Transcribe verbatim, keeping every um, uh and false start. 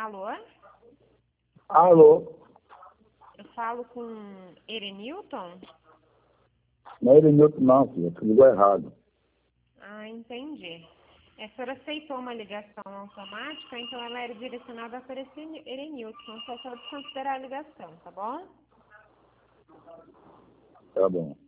Alô? Alô? Eu falo com Erenilton? Não é Erenilton não, filha. Você ligou errado. Ah, entendi. A senhora aceitou uma ligação automática, então ela era direcionada para esse Erenilton. Só pode considerar a ligação, tá bom? Tá bom.